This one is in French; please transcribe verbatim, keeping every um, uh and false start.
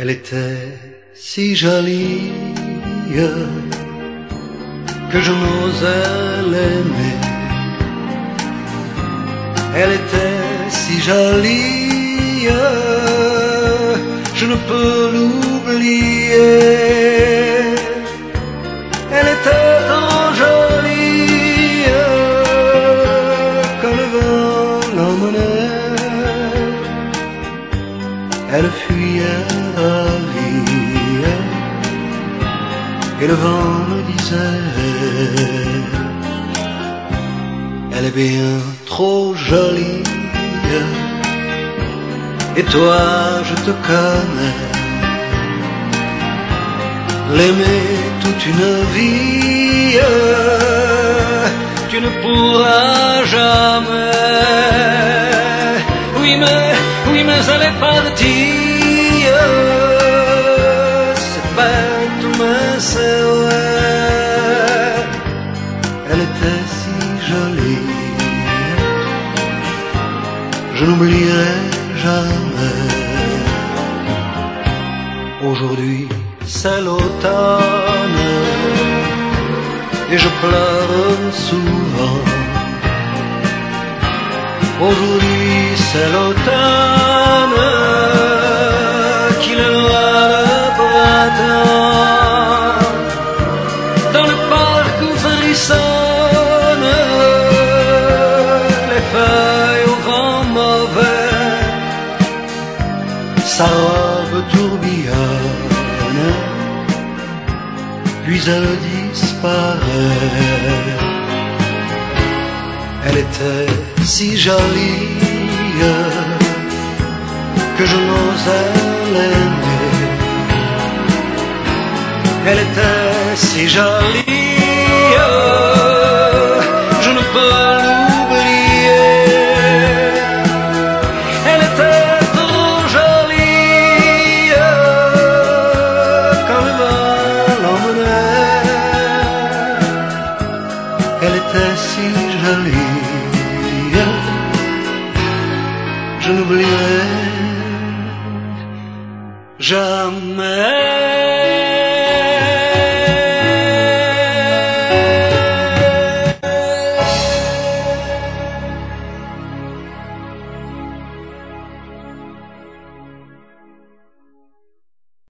Elle était si jolie que je n'osais l'aimer. Elle était si jolie, je ne peux l'oublier. Elle était tant jolie que le vent l'emmenait. Elle fuyait ravie et le vent me disait: elle est bien trop jolie. Et toi, je te connais. L'aimer toute une vie, tu ne pourras jamais. Oui mais, oui mais elle est partie. C'est bête mais c'est vrai. Elle était si jolie, je n'oublierai jamais. Aujourd'hui c'est l'automne et je pleure souvent. Aujourd'hui c'est l'automne qui le noie le printemps. Dans le parc où frissonnent les feuilles au vent mauvais, sa robe tourbillonne, puis elle disparaît. Elle était si jolie que je n'osais l'aimer. Elle était si jolie